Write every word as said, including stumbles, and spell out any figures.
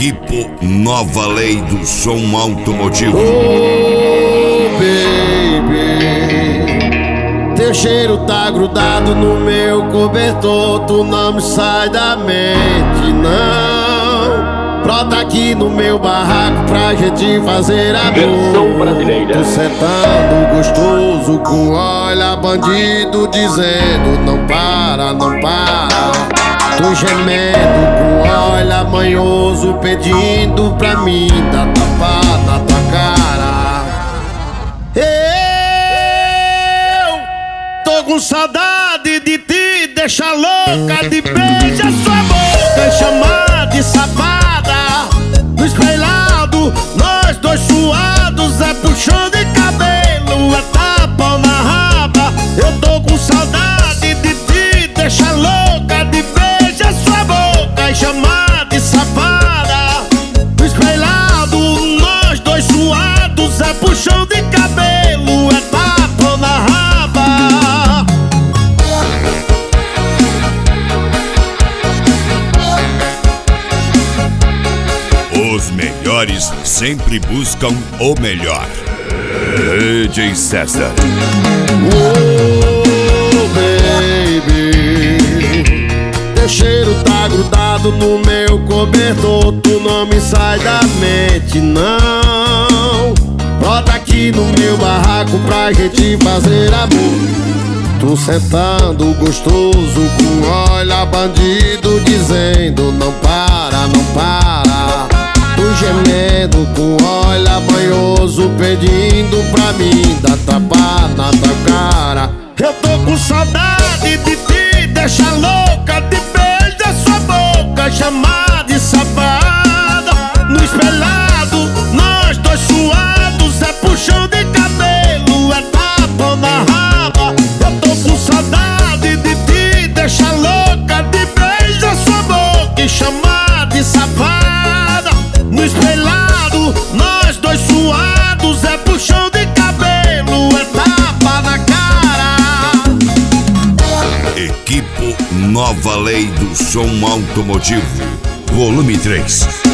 Equipo Nova Lei do Som Automotivo. Oh, baby, teu cheiro tá grudado no meu cobertor. Tu não me sai da mente, não. Brota aqui no meu barraco pra gente fazer amor. Versão brasileira. Tu sentando gostoso com olha bandido dizendo não para, não para. Tu gemendo com olha manhoso pedindo pra mim dar tapa na tua cara. Eu tô com saudade de te deixar louca, de beijar sua boca e chamar de safada. No espelhado, nós dois suados, é puxão de cabelo, é tapa na raba. Eu tô com saudade de te deixar louca, de beijar sua boca e chamar de safada. No espelhado, nós dois suados, é puxão de cabelo, é tapa na raba. Os melhores sempre buscam o melhor. D J César. Oh, baby, teu cheiro tá grudado no meu cobertor. Tu não me sai da mente, não. Bota aqui no meu barraco pra gente fazer amor. Tu sentando gostoso com olha bandido dizendo não para, não para. Tu gemendo com olha manhoso pedindo pra mim dar tapa na tua cara. Eu tô com saudade de te deixar louca, de beijar sua boca, chamar de safada. No espelhado, nós dois suados, é puxão de cabelo, é tapa na raba. Eu tô com saudade de te deixar louca, de beijar sua boca e chamar de safada. No espelhado, nós dois suados, é puxão de cabelo, é tapa na cara. Equipo Nova Lei do Som Automotivo, volume três.